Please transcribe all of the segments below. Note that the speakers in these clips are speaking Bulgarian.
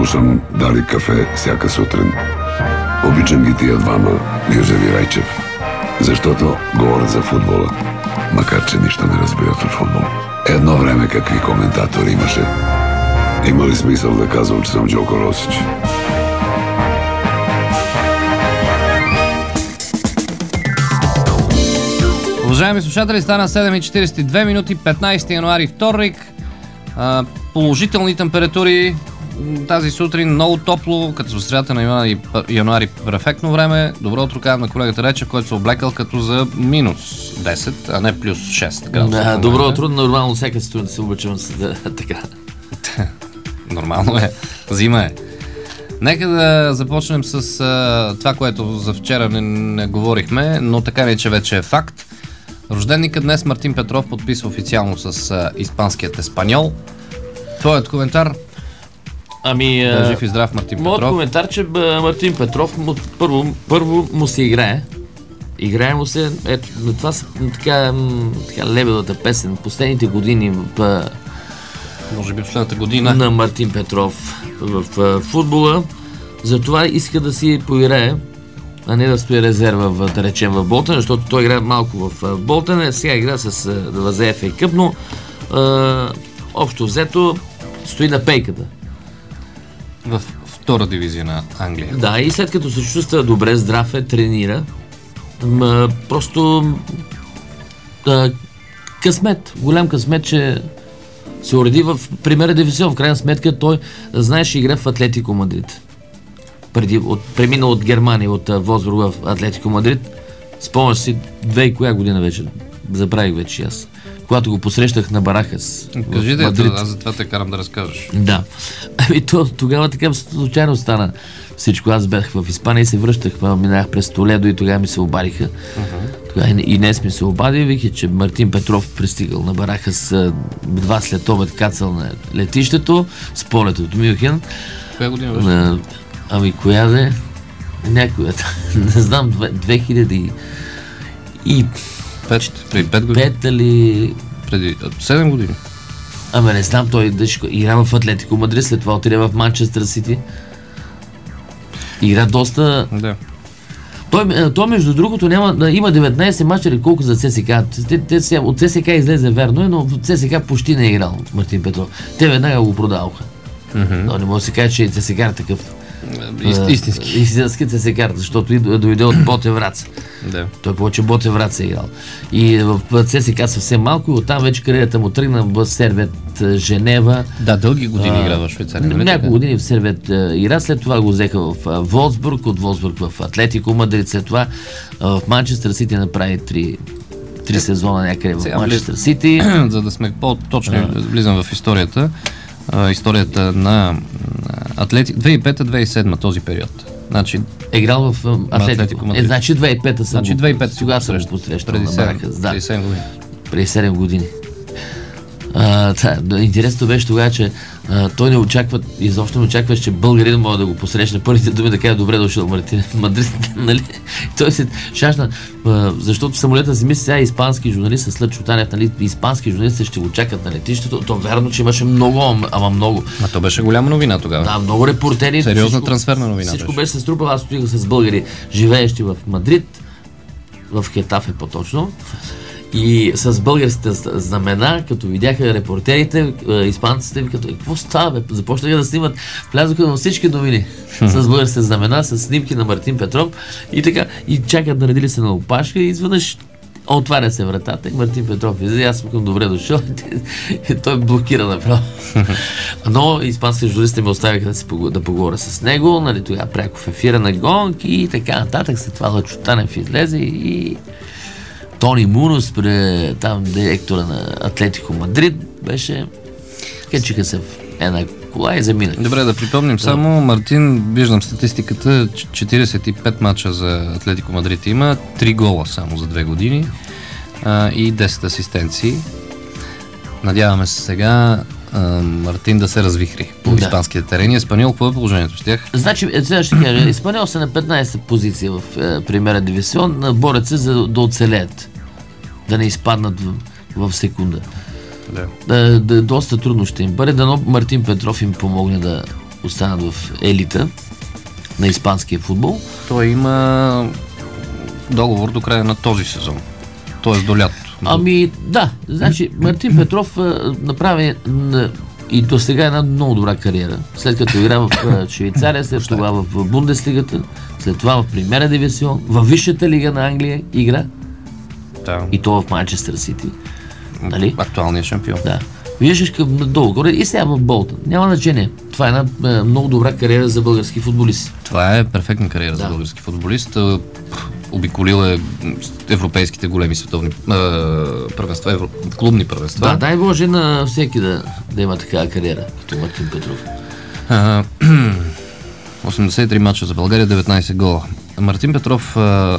слушам Дали кафе всяка сутрин. Обичам ги тия двама, Гюзев и Райчев, защото говорят за футбола, макар че нищо не разбират от футбол. Едно време какви коментатори имаше. Има ли смисъл да казвам, че съм Джоко Росич? Уважаеми слушатели, стана 7:42 минути, 15 януари, вторник. Положителни температури тази сутрин, много топло, като в средата на януари перфектно време. Добро утро казвам на колегата Речев, който се облекал като за минус 10, а не плюс 6 градуса. Добро утро, нормално всяка сутрин да се обичам така. Нормално е, зима е. Нека да започнем с това, което за вчера не говорихме, но така не че вече е факт. Рожденника днес Мартин Петров подписва официално с испанският Еспаньол. Твоят коментар? Да, жив и здрав Мартин Петров. Моят коментар, че Мартин Петров първо му се играе. Играе му се, ето, това са така лебедата песен. Последните години може би последната година на Мартин Петров в футбола. Затова иска да си поиграе, а не да стои резерва, да речем, в Болтън, защото той играе малко в Болтън, сега игра за FA Cup, но общо взето стои на пейката. В втора дивизия на Англия. Да, и след като се чувства добре, здрав е, тренира, просто късмет, голям късмет, че се уреди в Примера дивизион. В крайна сметка той знаеше игра в Атлетико Мадрид. Премина от Германия, от Волфсбург в Атлетико Мадрид. Спомняш си, коя година вече? Забравих вече аз. Когато го посрещах на Барахас. Кажи да, аз затова те карам да разкажеш. Да. Тогава така случайно стана всичко. Аз бях в Испания и се връщах, минах през Толедо и тогава ми се обадиха. Тогава и днес ми се обади, вики, че Мартин Петров пристигал на Барахас 2 след обед, кацал на летището с полет от Мюнхен. Коя година беше? Ами коя да е? Някоята. Не знам, 2000 и... Преди 5 години? 5 или... Преди 7 години. Ами не знам, той игра в Атлетико Мадрид, след това отиде в Манчестър Сити. Игра доста... Да. Той между другото има 19 мача или колко за ЦСКА. От ЦСКА излезе верно, но в ЦСКА почти не е играл Мартин Петров. Те веднага го продаваха. Но не може да се каже, че ЦСКА е такъв истински ЦСКА, защото дойде от Ботевраца. Да. Той повече Ботеврац е играл. И в ЦСКА съвсем малко и оттам вече кариерата му тръгна в Сервет Женева. Да, дълги години игра в Швейцария. Няколко години в Сервет игра, след това го взеха в Волфсбург, от Волфсбург в Атлетико Мадрид, след това в Манчестър Сити направи 3 сезона някъде в Манчестър Сити. За да сме по-точни, влизам в историята. Историята на Атлетико 2005-2007, този период. Значи играл в Атлетико. Значи 2005-та съм. Значи 2005-та тогава съм го посрещал. Преди 7 години. Преди 7 години. Интересно беше тогава, че той не очаква, изобщо не очакваш, че българин може да го посрещне. Първите думи да кажа: добре дошъл, Мартин. Мадрид, нали? Той се шашна, защото в самолета си мисли, сега испански журналист, след Чутанев, нали, испански журналисти ще го чакат на летището. То вярно, че имаше много, ама много. То беше голяма новина тогава. Да, много репортери. Сериозна трансферна новина. Всичко беше се струпало. Аз стоих с българи, живеещи в Мадрид, в Хетафе по-точно. И с българските знамена, като видяха репортерите, испанците, като какво става, бе? Започнаха да снимат, влязоха на всички новини с българските знамена, с снимки на Мартин Петров и така, и чакат, наредили се на опашка и изведнъж отваря се вратата и Мартин Петров излезе, аз съм добре дошъл и той блокира направо. Но испанските журналисти ме оставиха да поговоря с него, нали, тогава пряко в ефира на Гонг и така нататък, след това Лъчотанев излезе и Тони Мунос, там директора на Атлетико Мадрид, беше, качиха се в една кола и замина. Добре, да припомним само, Мартин, виждам статистиката, 45 мача за Атлетико Мадрид има, 3 гола само за 2 години и 10 асистенции. Надяваме се сега Мартин да се развихри по испанските терени. Испаньол, какво е положението с тях? Значи, сега ще кажа, Испаньол са на 15-та позиция в Примера дивизион, борят се за да оцелеят, да не изпаднат в секунда. Доста трудно ще им бъде, дано Мартин Петров им помогне останат в елита на испанския футбол. Той има договор до края на този сезон. Тоест до лятото. Ами да, значи Мартин Петров направи и до сега една много добра кариера. След като игра в Швейцария, след това в Бундеслигата, след това в Премиера дивизион, във Висшата лига на Англия игра. Да. И то в Манчестър Сити. Нали? Актуалният шампион. Да. Виждаш долу горе и сега в Болтън. Няма значение. Това е една много добра кариера за български футболист. Това е перфектна кариера за български футболист. Обиколил е европейските големи световни първенства, клубни първенства. Да, дай Боже на всеки да има такава кариера, като Мартин Петров. 83 мача за България, 19 гола. Мартин Петров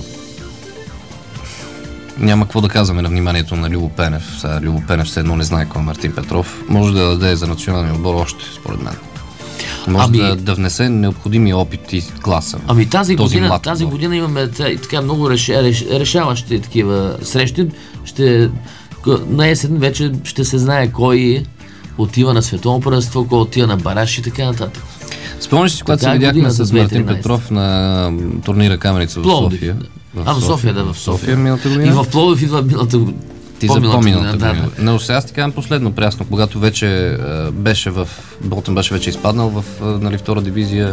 няма какво да казваме на вниманието на Любо Пенев. Сега Любо Пенев все едно не знае кой е Мартин Петров. Може да даде за националния отбор още, според мен. Може да внесе необходимия опит и класа. Ами тази година имаме така много решаващи такива срещи. На есен вече ще се знае кой отива на световно първенство, кой отива на бараж и така нататък. Спомняш си, когато се видяхме с Мартин Петров на турнира Каменица в София? В София, да, в София. Миналата година. И в Пловдив идва миналата година. Ти за по-миналата година. Но сега аз ти казвам последно прясно, когато вече беше Болтън беше вече изпаднал в втора дивизия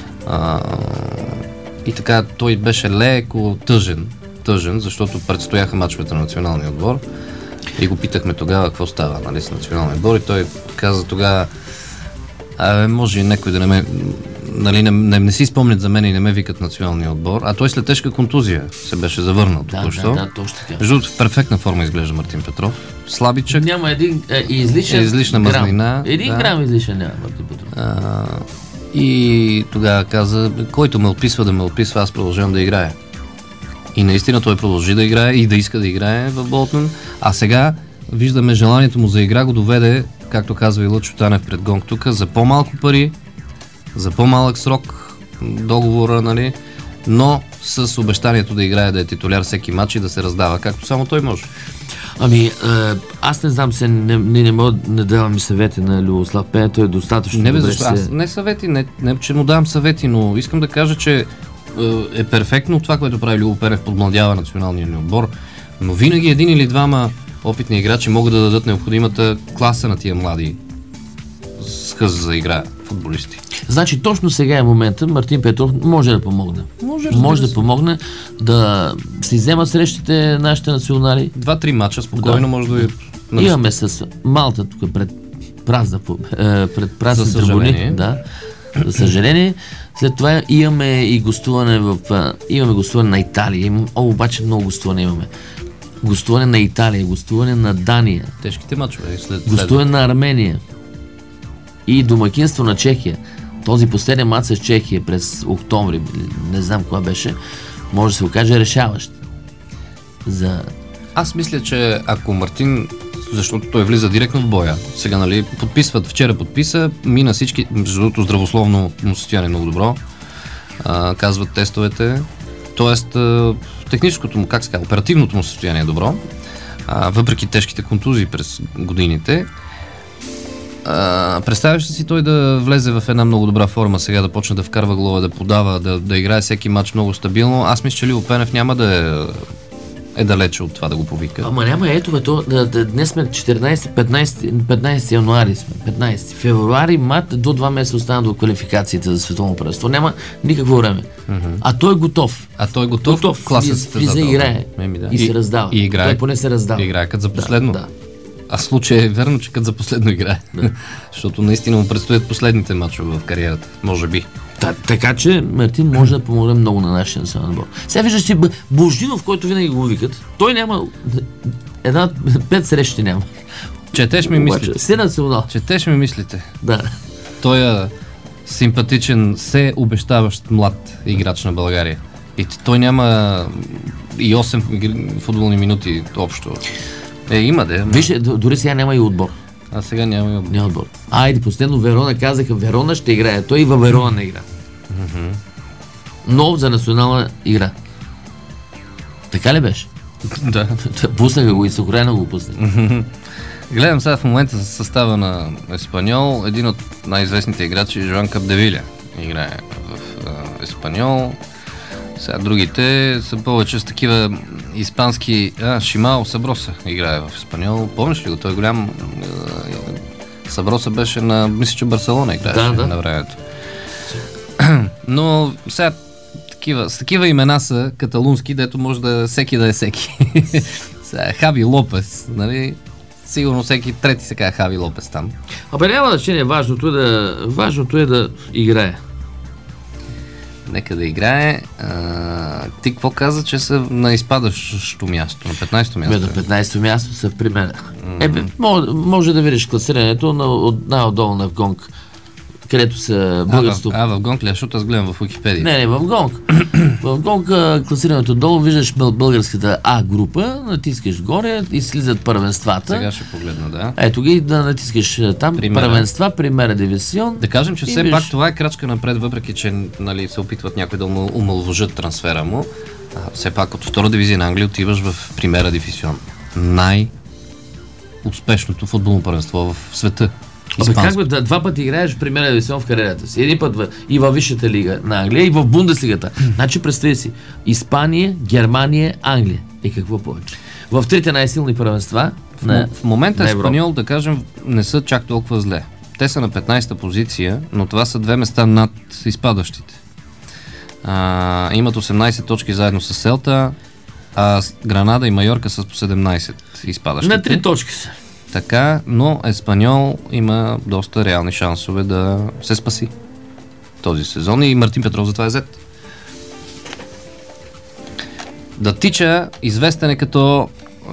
и така той беше леко тъжен, защото предстояха мачовете на националния отбор и го питахме тогава какво става, нали, с националния отбор и той каза тогава може и някой да не ме не си спомнят за мен и не ме викат националния отбор, а той след тежка контузия се беше завърнал току-що. Да, точно така. Между в перфектна форма изглежда Мартин Петров. Слабичък. Няма излишна мазнина. Един грам излишен няма Мартин Петров. И тогава каза, който ме отписва да ме отписва, аз продължавам да играя. И наистина той продължи да играе и да иска да играе в Болтън. А сега виждаме желанието му за игра го доведе, както казва и Лъчо Танев пред Гонг тук, за по-малко пари, за по-малък срок договора, нали, но с обещанието да играе, да е титуляр всеки матч и да се раздава, както само той може. Ами, аз не знам се, не мога да давам съвети на Любослав Пенев, той е достатъчно добре. Аз не съвети, не че му давам съвети, но искам да кажа, че е перфектно това, което прави Любо Пенев, подмладява националния ни отбор, но винаги един или двама опитни играчи могат да дадат необходимата класа на тия млади скъс за игра футболисти. Значи точно сега е момента, Мартин Петров може да помогне. Може да помогне да си вземат срещите нашите национали. 2-3 мача спокойно може да имаме с Малта тук пред празни трибуни. Да. За съжаление. След това имаме и гостуване на Италия. Обаче много гостуване имаме. Гостуване на Италия, гостуване на Дания. Тежките мачове. Гостуване на Армения. И домакинство на Чехия. Този последен мач с Чехия през октомври, не знам кога беше, може да се окаже решаващ. Аз мисля, че ако Мартин, защото той влиза директно в боя, сега, нали, вчера подписа, мина всички, между другото здравословно му състояние много добро, казват тестовете, т.е. техническото му, оперативното му състояние е добро, въпреки тежките контузии през годините. Представяш ли си той да влезе в една много добра форма, сега да почне да вкарва голове, да подава, да играе всеки матч много стабилно? Аз мисля, че Любо Пенев няма да е далече от това да го повика. Ама няма, ето днес сме 15 януари сме, 15 февруари, март, до 2 месеца остана до квалификацията за световно първенство. Няма никакво време. А той е готов. Класен състезател. Влиза, играе и се раздава. И играе. Той поне се раздава. Играе като за последно. Да. А случай е верно, че като за последно играе. Да. Защото наистина му предстоят последните мачове в кариерата. Може би. Така че Мартин може да помогне много на нашия национален отбор. Сега виждаш, че Бождинов, който винаги го викат, той няма 5 срещи няма. Четеш ми мислите. Си национал. Четеш ми мислите. Да. Той е симпатичен, обещаващ млад играч на България. И той няма и 8 футболни минути общо. Има да. Виж, дори сега няма и отбор. А сега няма и отбор. Айде, последно Верона казаха, Верона ще играе. Той и във Верона не игра. Но за национална игра. Така ли беше? Да. Пуснаха го и Сокорена го пуснаха. Гледам сега в момента с състава на Еспаньол. Един от най-известните играчи, Жоан Капдевиля, играе в Еспаньол. Сега другите са повече с такива испански... Шимао Саброса играе в Еспаньол. Помниш ли го? Той голям... Саброса беше на... Мисля, че Барселона играеше на времето. Но сега с такива имена са каталунски, дето може да всеки да е всеки. Сега Хави Лопес, нали? Сигурно всеки трети се казва Хави Лопес там. Абе няма значение, важното е да играе. Нека да играе. Ти какво каза, че са на изпадащо място, на 15-то място? На 15-то място са при мен. Може да видиш класирането най-отдолу на Гонг, където са българското... в Гонг ли? Защото аз гледам в Уикипедия. Не, в Гонг. В Гонг класирането долу виждаш българската А група, натискаш горе и слизат първенствата. Сега ще погледна, да. Ето ги да натискаш там първенства, Примера дивизион. Да кажем, че все пак това е крачка напред, въпреки че нали, се опитват някой да омалважат трансфера му. Все пак от втора дивизия на Англия отиваш в Примера дивизион. Най-успешното футболно първенство в света. Как бе, два пъти играеш в Примера дивизион в кариерата си. Един път и във Висшата лига на Англия, и в Бундеслигата. Значи представи си, Испания, Германия, Англия. И какво повече? В трите най-силни първенства в момента Еспаньол, да кажем, не са чак толкова зле. Те са на 15-та позиция, но това са 2 места над изпадащите. Имат 18 точки заедно с Селта, а Гранада и Майорка са по 17 изпадащите. На 3 точки са. Така, но Еспаньол има доста реални шансове да се спаси този сезон и Мартин Петров затова е зет. Да тича, известен е като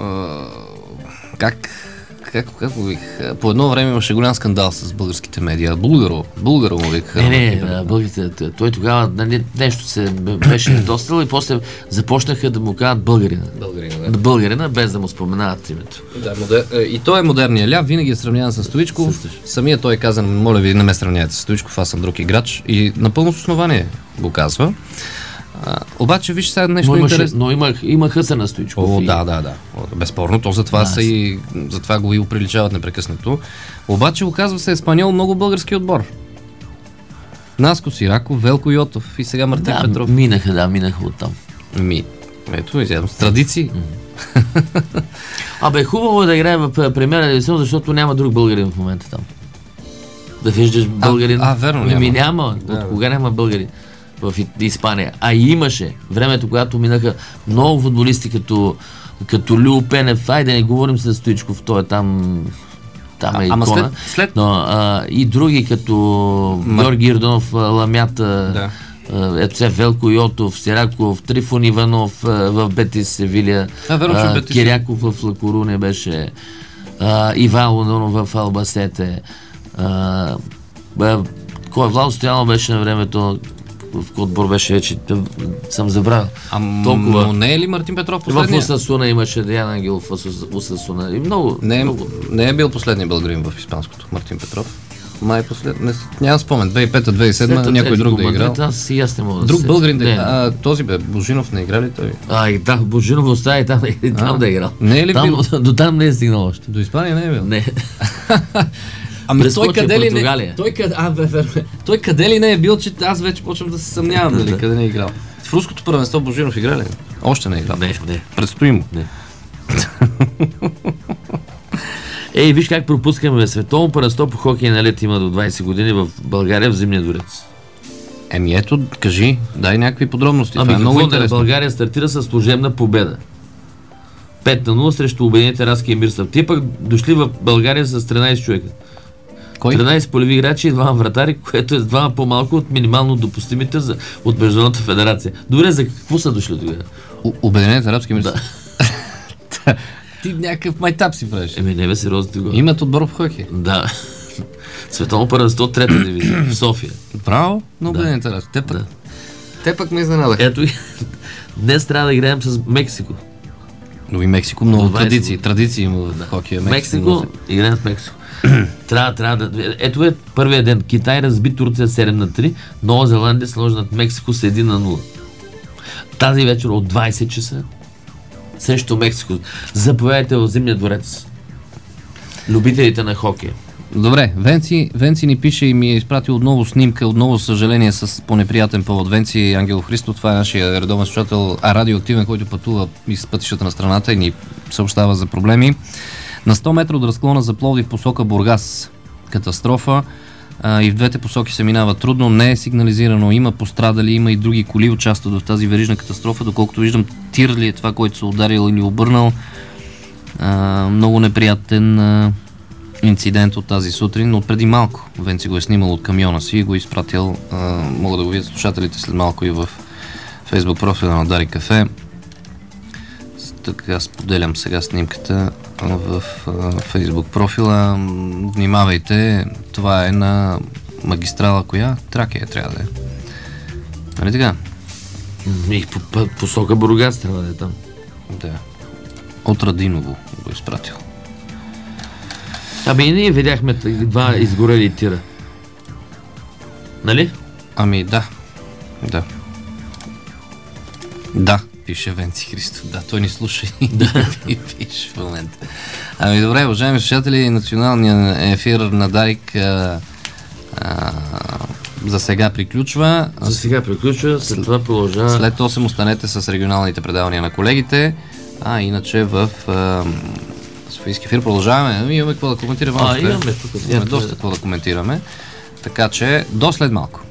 как по едно време имаше голям скандал с българските медии. Българо му викаха. Не, българите. Той тогава нещо се беше недостал и после започнаха да му казват българина, без да му споменават името. Да, и той е модерният ляв, винаги е сравняван с Стоичков. Самия той каза, моля ви, не ме сравнявайте с Стоичков, аз съм друг играч. И напълно с основание го казва. Обаче, виж сега нещо интересно. Но има хъса на Стоичков. Да. Безспорно, то затова затова го и оприличават непрекъснато. Обаче, оказва се Еспаньол много български отбор. Наско Сираков, Велко Йотов и сега Мартин Петров. Минаха оттам. Ето, изядно с традиции. Хубаво е да играе в Примера дивизион, защото няма друг българин в момента там. Да виждаш българин. Верно, няма. От кога няма българин в Испания? И имаше времето, когато минаха много футболисти като Лю Пенев, да не говорим с Стоичков, той е там е икона. Но и други като Георги Ирдонов, Ламята, ето сега Велко Йотов, Сираков, Трифон Иванов в Бетис Севилия, Киряков в Лакоруне беше, Иван Лунонов в Албасете, Владо Стоянов беше на времето, в отбор беше вече, съм забравил. Но не е ли Мартин Петров последния? В Осасуна имаше Деян Ангелов в Осасуна. И много. Не е бил последния българин в испанското, Мартин Петров. Май последния. Нямам спомен. 2005-2007 някой друг да е играл. Аз не мога да друг българин да е. Този Божинов не игра ли той? Да, Божинов остави там да е играл. Не е ли бил? До там не е стигнал още. До Испания не е бил? Не. Той къде ли не? Той къде ли не е бил, че аз вече почвам да се съмнявам къде не е играл. В руското първенство Божинов игра ли? Още не е играл. Не. Предстои му. Не. Виж как пропускаме световно първенство по хокей на лед има до 20 години в България в Зимния дворец. Ето, кажи, дай някакви подробности. Това е много интересно. България стартира със служебна победа. 5-0 срещу Обединените арабски емирства. Те пък дошли в България с 13 човека. Кой? 13 полеви играчи и 2 вратари, което е 2 по-малко от минимално допустимите от Международната федерация. Добре, за какво са дошли тогава? Обединените арабски емирства? Да. Ти някакъв майтап си правиш. Не бе, сериозно тогава. Имат отбор в хокей. Да. Световно първенство, 3-та дивизия в София. Браво, но Обединените арабски. Те пък ме изненадаха. Ето и днес трябва да играем с Мексико. Но и Мексико много традиции има в хокея. Мексико, играем с Мексико. Трябва да... Ето е първият ден. Китай разби Турция 7-3, Нова Зеландия сложи над Мексико с 1-0. Тази вечер от 20 часа срещу Мексико. Заповядайте в Зимния дворец. любителите на хокея. Добре, Венци ни пише и ми е изпратил отново снимка, отново съжаление с по-неприятен повод. Венци Ангелов Христов, това е нашия редовен слушател, радиоактивен, който пътува из пътищата на страната и ни съобщава за проблеми. На 100 метра от разклона за Пловдив в посока Бургас. Катастрофа. И в двете посоки се минава трудно, не е сигнализирано, има пострадали, има и други коли участват в тази верижна катастрофа. Доколкото виждам, тир ли е това, който се ударил или обърнал. Много неприятен инцидент от тази сутрин, но преди малко Венци го е снимал от камиона си и го е изпратил. Мога да го видят слушателите след малко и в Facebook профила на Дарик Кафе. Така споделям сега снимката в Facebook профила. Внимавайте, това е на магистрала коя? Тракия трябва да е. Нали така? И посока Бургас трябва да е там. Да. От Радиново го изпратил. Ами и ние видяхме два изгорели тира. Нали? Ами да. Да, пише Венци Христов. Да, той ни слуша и пише в момента. Ами добре, уважаеми слушатели, националният ефир на Дарик за сега приключва. След това продължава. След 8 останете с регионалните предавания на колегите, иначе в Софийски ефир продължаваме. Имаме какво да коментираме. Имаме доста какво да коментираме. Така че до след малко.